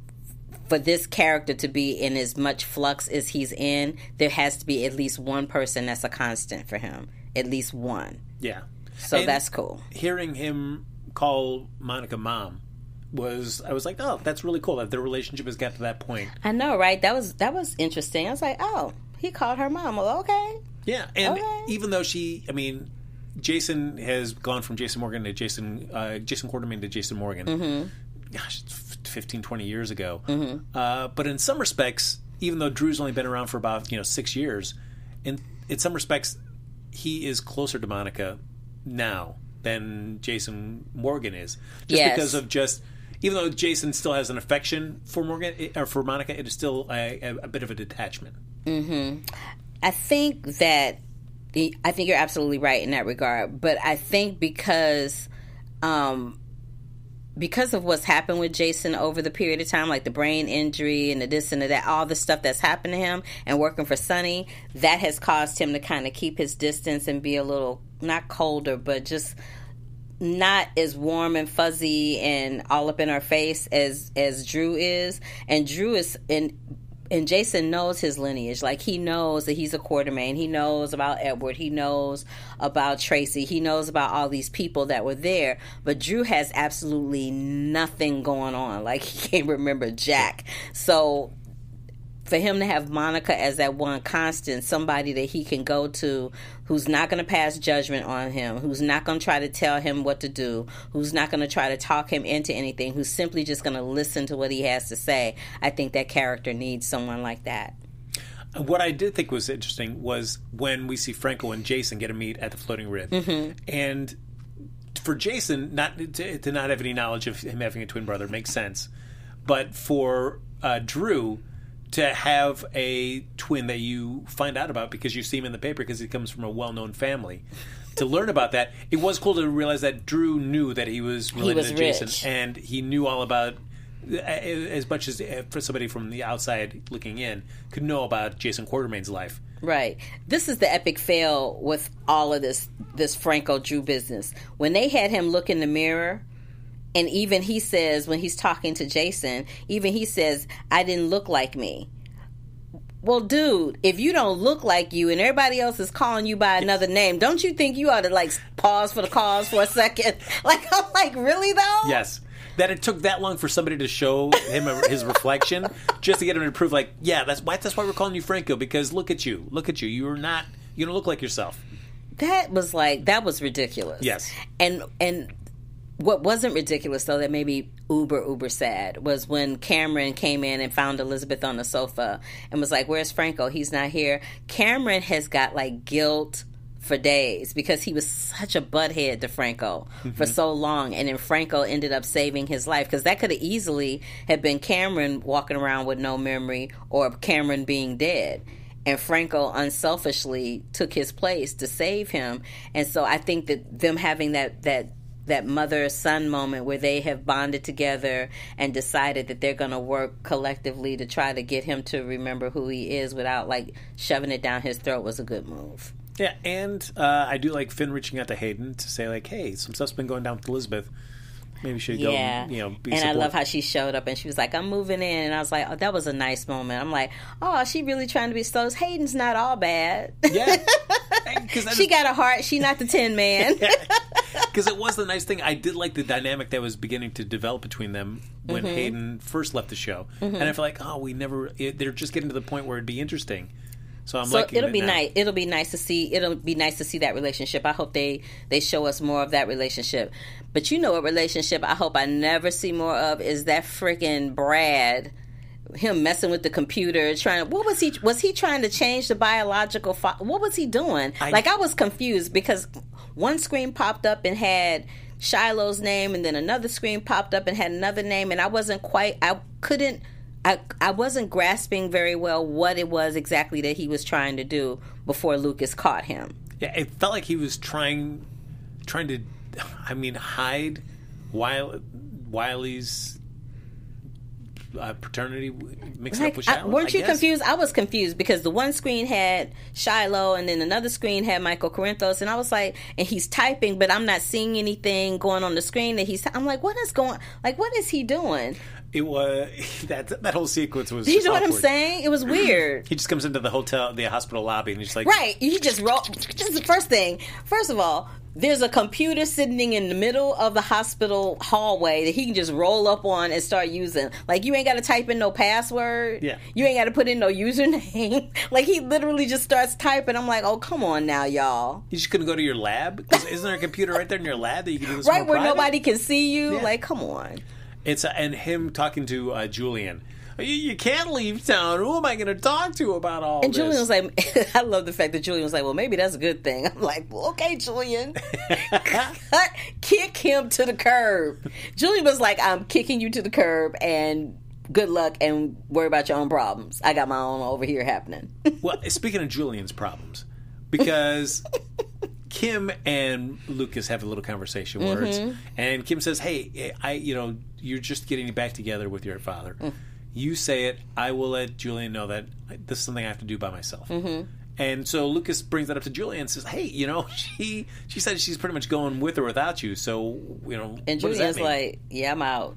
for this character to be in as much flux as he's in, there has to be at least one person that's a constant for him. At least one. Yeah. So and that's cool. Hearing him call Monica Mom was, I was like, oh, that's really cool that their relationship has got to that point. I know, right? That was that was interesting. I was like, oh, he called her mom. Well, okay. Yeah, and okay. even though she, I mean, Jason has gone from Jason Morgan to Jason, uh, Jason Quartermaine to Jason Morgan. Mm-hmm. Gosh, it's fifteen, twenty years ago. Mm-hmm. Uh, but in some respects, even though Drew's only been around for about, you know, six years, in in some respects, he is closer to Monica now than Jason Morgan is. Just yes. because of just, even though Jason still has an affection for Morgan it, or for Monica, it is still a, a, a bit of a detachment. Mm-hmm. I think that the, I think you're absolutely right in that regard. But I think because. Um, Because of what's happened with Jason over the period of time, like the brain injury and the this and the that, all the stuff that's happened to him and working for Sonny, that has caused him to kind of keep his distance and be a little, not colder, but just not as warm and fuzzy and all up in our face as, as Drew is. And Drew is in... And Jason knows his lineage. Like, he knows that he's a Quartermaine. He knows about Edward. He knows about Tracy. He knows about all these people that were there. But Drew has absolutely nothing going on. Like, he can't remember Jack. So, for him to have Monica as that one constant, somebody that he can go to who's not going to pass judgment on him, who's not going to try to tell him what to do, who's not going to try to talk him into anything, who's simply just going to listen to what he has to say, I think that character needs someone like that. What I did think was interesting was when we see Franco and Jason get a meet at the Floating Rib. Mm-hmm. And for Jason, not to, to not have any knowledge of him having a twin brother makes sense. But for uh, Drew... to have a twin that you find out about because you see him in the paper because he comes from a well-known family. To learn about that, it was cool to realize that Drew knew that he was related he was to Jason, rich. And he knew all about, as much as for somebody from the outside looking in, could know about Jason Quartermaine's life. Right. This is the epic fail with all of this this Franco Drew business. When they had him look in the mirror And even he says, when he's talking to Jason, even he says, I didn't look like me. Well, dude, if you don't look like you and everybody else is calling you by another name, don't you think you ought to, like, pause for the cause for a second? Like, I'm like, really, though? Yes. That it took that long for somebody to show him a, his reflection just to get him to prove, like, yeah, that's why, that's why we're calling you Franco, because look at you. Look at you. You're not, you don't look like yourself. That was, like, that was ridiculous. Yes. And, and... What wasn't ridiculous, though, that made me uber, uber sad, was when Cameron came in and found Elizabeth on the sofa and was like, where's Franco? He's not here. Cameron has got, like, guilt for days because he was such a butthead to Franco mm-hmm. for so long. And then Franco ended up saving his life, because that could have easily have been Cameron walking around with no memory or Cameron being dead. And Franco unselfishly took his place to save him. And so I think that them having that that that mother-son moment where they have bonded together and decided that they're going to work collectively to try to get him to remember who he is without, like, shoving it down his throat was a good move. Yeah, and uh, I do like Finn reaching out to Hayden to say, like, hey, some stuff's been going down with Elizabeth. Maybe you should yeah. go, you know, be And support. I love how she showed up and she was like, I'm moving in. And I was like, oh, that was a nice moment. I'm like, oh, she really trying to be slow. Hayden's not all bad. Yeah. She got a heart. She not the Tin Man. Because it was the nice thing. I did like the dynamic that was beginning to develop between them when mm-hmm. Hayden first left the show. Mm-hmm. And I feel like, oh, we never, it, they're just getting to the point where it'd be interesting. So I'm so liking it'll it be now. nice. It'll be nice to see. It'll be nice to see that relationship. I hope they they show us more of that relationship. But you know what relationship I hope I never see more of is that freaking Brad, him messing with the computer, trying to. What was he? Was he trying to change the biological? Fo- what was he doing? I, like I was confused because one screen popped up and had Shiloh's name, and then another screen popped up and had another name, and I wasn't quite. I couldn't. I, I wasn't grasping very well what it was exactly that he was trying to do before Lucas caught him. Yeah, it felt like he was trying trying to, I mean, hide Wiley, Wiley's uh, paternity mixed like, up with Shiloh. I, weren't I you guess. confused? I was confused because the one screen had Shiloh and then another screen had Michael Corinthos, and I was like, and he's typing, but I'm not seeing anything going on the screen that he's. I'm like, what is going? Like, what is he doing? It was that that whole sequence was. Do you just know awkward. what I'm saying? It was weird. He just comes into the hotel, the hospital lobby, and he's like, right. He just roll. Just the first thing. First of all, there's a computer sitting in the middle of the hospital hallway that he can just roll up on and start using. Like, you ain't got to type in no password. Yeah. You ain't got to put in no username. Like, he literally just starts typing. I'm like, oh, come on now, y'all. You just couldn't go to your lab? Because isn't there a computer right there in your lab that you can do this right more where private? nobody can see you? Yeah. Like, come on. It's uh, and him talking to uh, Julian. You, you can't leave town. Who am I going to talk to about all and this? And Julian was like, I love the fact that Julian was like, well, maybe that's a good thing. I'm like, well, okay, Julian. Cut, kick him to the curb. Julian was like, I'm kicking you to the curb and good luck and worry about your own problems. I got my own over here happening. Well, speaking of Julian's problems, because Kim and Lucas have a little conversation where mm-hmm. it's, and Kim says, hey, I, you know, you're just getting back together with your father. Mm. You say it. I will let Julian know that this is something I have to do by myself. Mm-hmm. And so Lucas brings that up to Julian and says, hey, you know, she she said she's pretty much going with or without you. So, you know, and what does that Julian's mean? like, yeah, I'm out.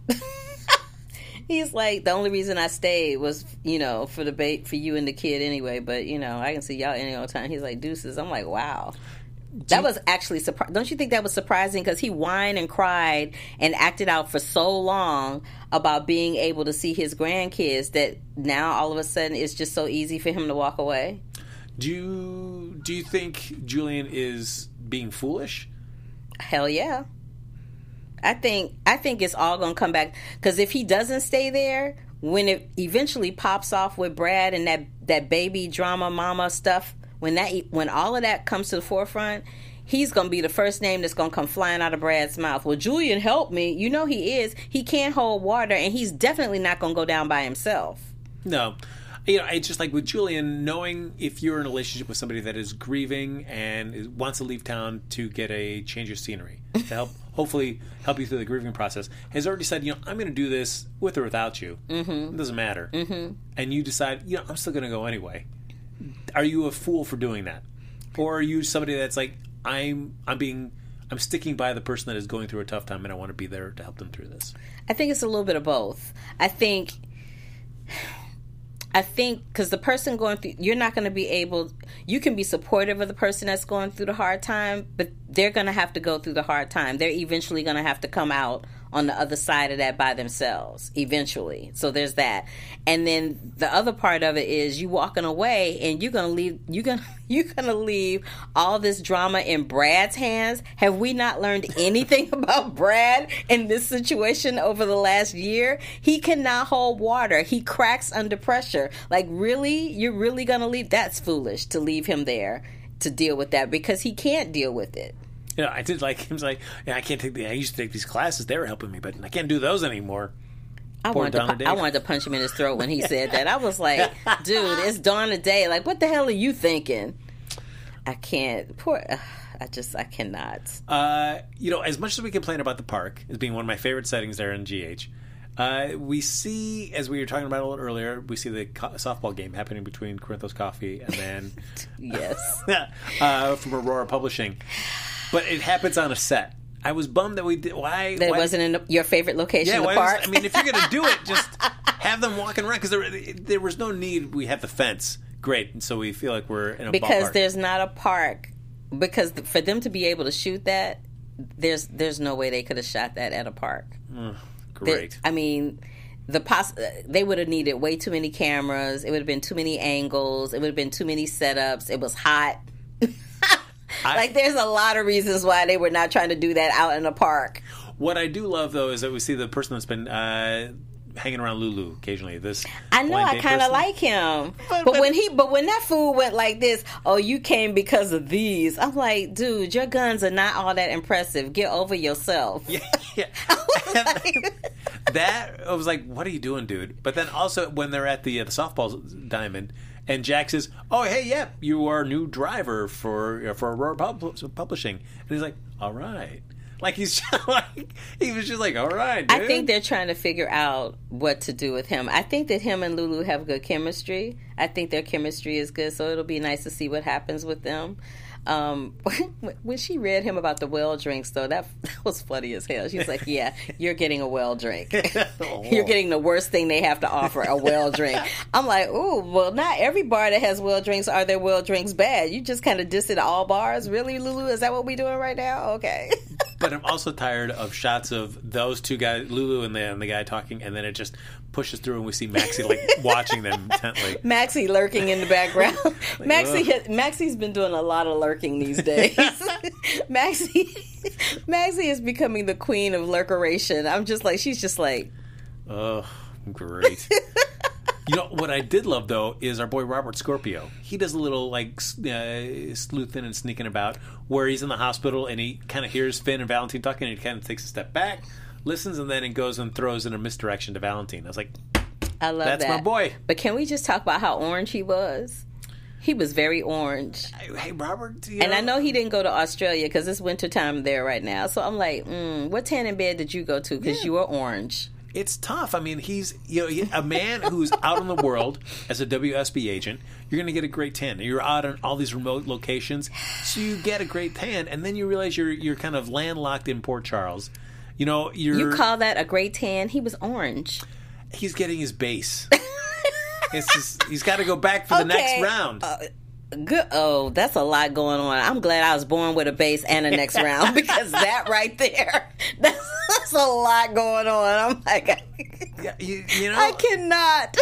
He's like, the only reason I stayed was, you know, for the bait for you and the kid anyway. But, you know, I can see y'all any old time. He's like, deuces. I'm like, wow. That was actually surprising. Don't you think that was surprising? Because he whined and cried and acted out for so long about being able to see his grandkids that now all of a sudden it's just so easy for him to walk away. Do you, do you think Julian is being foolish? Hell yeah. I think I think it's all going to come back. Because if he doesn't stay there, when it eventually pops off with Brad and that, that baby drama mama stuff, When that, when all of that comes to the forefront, he's going to be the first name that's going to come flying out of Brad's mouth. Well, Julian helped me. You know he is. He can't hold water, and he's definitely not going to go down by himself. No. You know, it's just like with Julian, knowing if you're in a relationship with somebody that is grieving and is, wants to leave town to get a change of scenery to help, hopefully help you through the grieving process, has already said, you know, I'm going to do this with or without you. Mm-hmm. It doesn't matter. Mm-hmm. And you decide, you know, I'm still going to go anyway. Are you a fool for doing that? Or are you somebody that's like, I'm I'm being I'm sticking by the person that is going through a tough time, and I want to be there to help them through this? I think it's a little bit of both. I think, I think, because the person going through, you're not going to be able, you can be supportive of the person that's going through the hard time, but they're going to have to go through the hard time. They're eventually going to have to come out on the other side of that by themselves, eventually. So there's that. And then the other part of it is you walking away and you're going to leave, you're going to, you're going to leave all this drama in Brad's hands. Have we not learned anything about Brad in this situation over the last year? He cannot hold water. He cracks under pressure. Like, really? You're really going to leave? That's foolish to leave him there to deal with that, because he can't deal with it. You know, I did like him. Like, yeah, I can't take the. I used to take these classes; they were helping me, but I can't do those anymore. I wanted, to, pu- I wanted to punch him in his throat when he said that. I was like, "Dude, it's dawn of day. Like, what the hell are you thinking?" I can't. Poor. Uh, I just. I cannot. Uh, you know, as much as we complain about the park as being one of my favorite settings there in G H, uh, we see, as we were talking about a little earlier, we see the co- softball game happening between Corinthos Coffee and then yes, uh, from Aurora Publishing. But it happens on a set. I was bummed that we did. Why? That why, it wasn't in the, your favorite location, yeah, the why park. Was, I mean, if you're going to do it, just have them walking around, because there, there was no need. We had the fence, great, and so we feel like we're in a because ballpark. There's not a park. Because for them to be able to shoot that, there's there's no way they could have shot that at a park. Mm, great. The, I mean. The poss- they would have needed way too many cameras. It would have been too many angles. It would have been too many setups. It was hot. I, like, there's a lot of reasons why they were not trying to do that out in a park. What I do love, though, is that we see the person that's been uh, hanging around Lulu occasionally. This I know, I kind of like him, but, but, but when he, but when that fool went like this, oh, you came because of these. I'm like, dude, your guns are not all that impressive. Get over yourself. Yeah, yeah. That I was like, what are you doing, dude? But then also when they're at the uh, the softball diamond, and Jack says, "Oh, hey, yeah, you are new driver for uh, for Aurora Pub- Publishing," and he's like, "All right." Like he's just like he was just like, all right, dude. I think they're trying to figure out what to do with him. I think that him and Lulu have good chemistry. I think their chemistry is good, so it'll be nice to see what happens with them. Um, when she read him about the well drinks, though, that, that was funny as hell. She was like, "Yeah, you're getting a well drink. Oh. You're getting the worst thing they have to offer, a well drink." I'm like, "Ooh, well, not every bar that has well drinks are their well drinks bad. You just kind of diss it all bars, really, Lulu? Is that what we're doing right now? Okay." But I'm also tired of shots of those two guys, Lulu and the, and the guy talking, and then it just pushes through and we see Maxie like watching them intently. Maxie lurking in the background. Like, Maxie, has, Maxie's been doing a lot of lurking these days. Maxie, Maxie is becoming the queen of lurkeration. I'm just like, she's just like, oh, great. You know, what I did love, though, is our boy Robert Scorpio. He does a little, like, uh, sleuthing and sneaking about where he's in the hospital and he kind of hears Finn and Valentine talking and he kind of takes a step back, listens, and then it goes and throws in a misdirection to Valentine. I was like, I love that's that. my boy. But can we just talk about how orange he was? He was very orange. Hey, Robert. You and know, I know he didn't go to Australia because it's wintertime there right now. So I'm like, mm, what tanning bed did you go to? Because Yeah. you were orange. It's tough. I mean, he's you know he- a man who's out in the world as a W S B agent. You're going to get a great tan. You're out on all these remote locations, so you get a great tan, and then you realize you're you're kind of landlocked in Port Charles. You know, you're You call that a great tan? He was orange. he's getting his base. It's just, he's got to go back for the Okay. next round. Uh, Good. Oh, that's a lot going on. I'm glad I was born with a base and a next round because that right there, that's, that's a lot going on. I'm like, Yeah, you, you know, I cannot.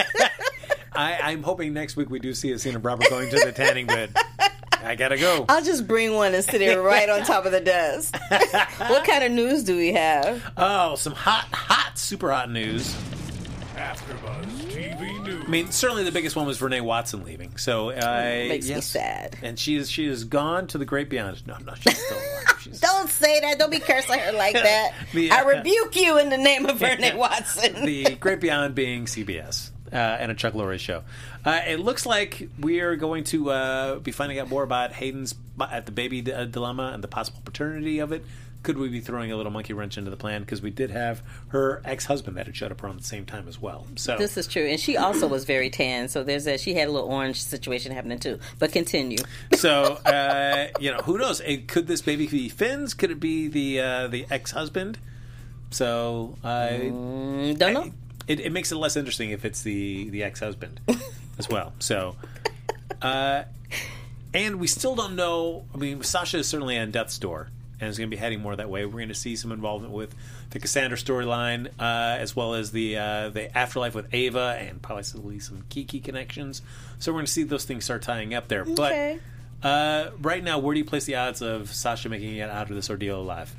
I, I'm hoping next week we do see a scene of Robert going to the tanning bed. I gotta go. I'll just bring one and sit it right on top of the desk. What kind of news do we have? Oh, some hot, hot, super hot news. AfterBuzz T V News. I mean, certainly the biggest one was Renee Watson leaving. So, uh, Makes me yes. sad. And she is she is gone to the great beyond. No, no, she's still alive. She's, Don't say that. Don't be cursing her like that. The, I uh, rebuke you in the name of Renee Watson. the great beyond being C B S uh, and a Chuck Lorre show. Uh, it looks like we are going to uh, be finding out more about Hayden's at the baby d- uh, dilemma and the possible paternity of it could we be throwing a little monkey wrench into the plan? Because we did have her ex-husband that had showed up around the same time as well. So this is true, and she also was very tan. So there's a she had a little orange situation happening too. But continue. So uh, you know, who knows? It, could this baby be Finn's? Could it be the uh, the ex-husband? So I mm, don't know. I, it, it makes it less interesting if it's the the ex-husband as well. So. Uh, and we still don't know. I mean, Sasha is certainly on death's door, and is going to be heading more that way. We're going to see some involvement with the Cassandra storyline, uh, as well as the uh, the afterlife with Ava, and possibly some Kiki connections. So we're going to see those things start tying up there. Okay. But uh, right now, where do you place the odds of Sasha making it out of this ordeal alive?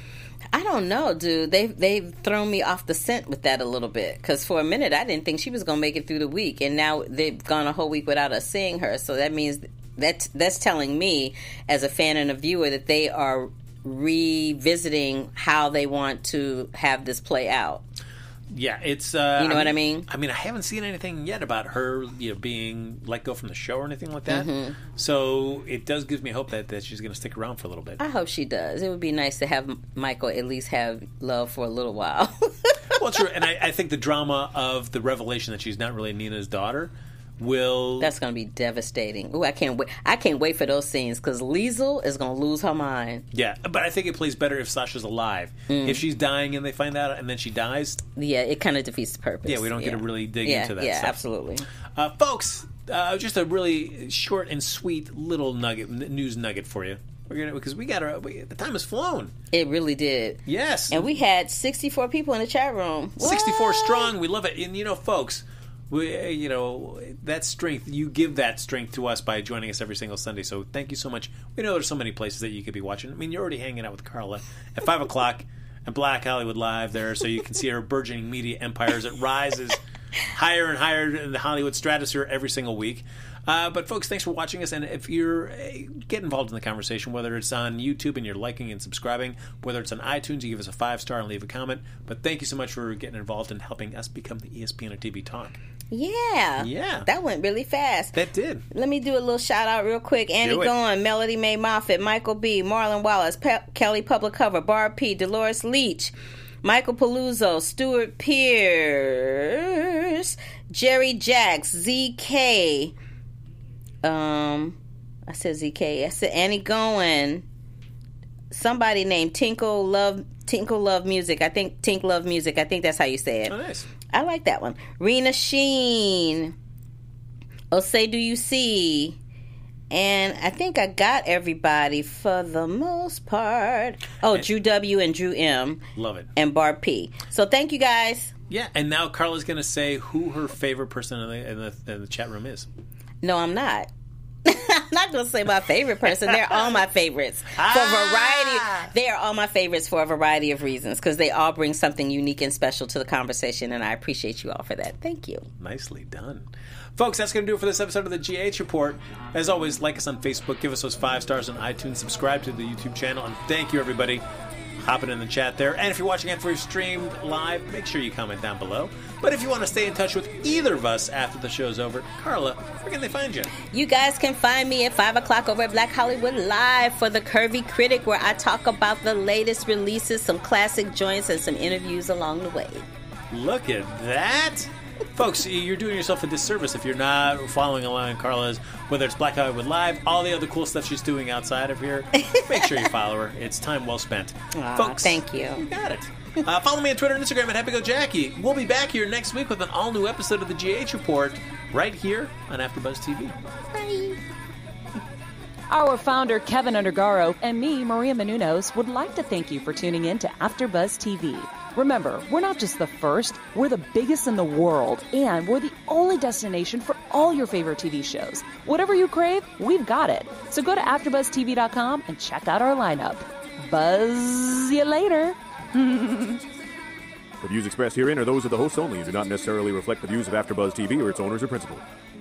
I don't know, dude. They've, they've thrown me off the scent with that a little bit. Because for a minute, I didn't think she was going to make it through the week. And now they've gone a whole week without us seeing her. So that means that's, that's telling me, as a fan and a viewer, that they are revisiting how they want to have this play out. Yeah, it's... Uh, you know I what mean, I mean? I mean, I haven't seen anything yet about her, you know, being let go from the show or anything like that. Mm-hmm. So it does give me hope that, that she's going to stick around for a little bit. I hope she does. It would be nice to have Michael at least have love for a little while. Well, true. And I, I think the drama of the revelation that she's not really Nina's daughter will... That's going to be devastating. Ooh, I can't wait. I can't wait for those scenes because Liesl is going to lose her mind. Yeah, but I think it plays better if Sasha's alive. Mm. If she's dying and they find out and then she dies... Yeah, it kind of defeats the purpose. Yeah, we don't yeah. get to really dig yeah, into that yeah, stuff. absolutely. Uh, folks, uh, just a really short and sweet little nugget, news nugget for you. We're gonna because we got to. The time has flown. It really did. Yes, and we had sixty-four people in the chat room. What? sixty-four strong. We love it. And you know, folks, we you know that strength. You give that strength to us by joining us every single Sunday. So thank you so much. We know there's so many places that you could be watching. I mean, you're already hanging out with Carla at five o'clock at Black Hollywood Live there, so you can see her burgeoning media empire as it rises higher and higher in the Hollywood stratosphere every single week. Uh, but folks, thanks for watching us, and if you're uh, get involved in the conversation, whether it's on YouTube and you're liking and subscribing, whether it's on iTunes, you give us a five star and leave a comment. But thank you so much for getting involved and helping us become the E S P N of T V Talk. Yeah, yeah, that went really fast. That did. Let me do a little shout out real quick. Annie Goen, Melody Mae Moffitt, Michael B, Marlon Wallace, Pe- Kelly Public Cover, Barb P, Dolores Leach, Michael Paluzzo, Stuart Pierce, Jerry Jacks, Z K. Um, I said Z K. I said Annie Goen. Somebody named Tinkle Love Tinkle Love Music. I think Tink Love Music. I think that's how you say it. Oh, nice. I like that one. Rena Sheen. Oh, say do you see? And I think I got everybody for the most part. Oh, and Drew W. and Drew M. Love it. And Barb P. So thank you guys. Yeah, and now Carla's going to say who her favorite person in the, in the, in the chat room is. No, I'm not. I'm not going to say my favorite person. They're all my favorites. Ah! For variety. They are all my favorites for a variety of reasons because they all bring something unique and special to the conversation, and I appreciate you all for that. Thank you. Nicely done. Folks, that's going to do it for this episode of the G H Report. As always, like us on Facebook, give us those five stars on iTunes, subscribe to the YouTube channel, and thank you, everybody, hopping in the chat there. And if you're watching after we've streamed live, make sure you comment down below. But if you want to stay in touch with either of us after the show's over, Carla, where can they find you? You guys can find me at five o'clock over at Black Hollywood Live for the Curvy Critic, where I talk about the latest releases, some classic joints, and some interviews along the way. Look at that. Folks, you're doing yourself a disservice if you're not following along Carla's, whether it's Black Hollywood Live, all the other cool stuff she's doing outside of here. Make sure you follow her. It's time well spent. Aww, Folks, thank you. You got it. Uh, follow me on Twitter and Instagram at HappyGoJackie. We'll be back here next week with an all-new episode of the G H Report right here on AfterBuzz T V. Bye. Our founder, Kevin Undergaro, and me, Maria Menounos, would like to thank you for tuning in to AfterBuzz T V. Remember, we're not just the first, we're the biggest in the world, and we're the only destination for all your favorite T V shows. Whatever you crave, we've got it. So go to after buzz T V dot com and check out our lineup. Buzz you later. The views expressed herein are those of the hosts only and do not necessarily reflect the views of AfterBuzz T V or its owners or principals.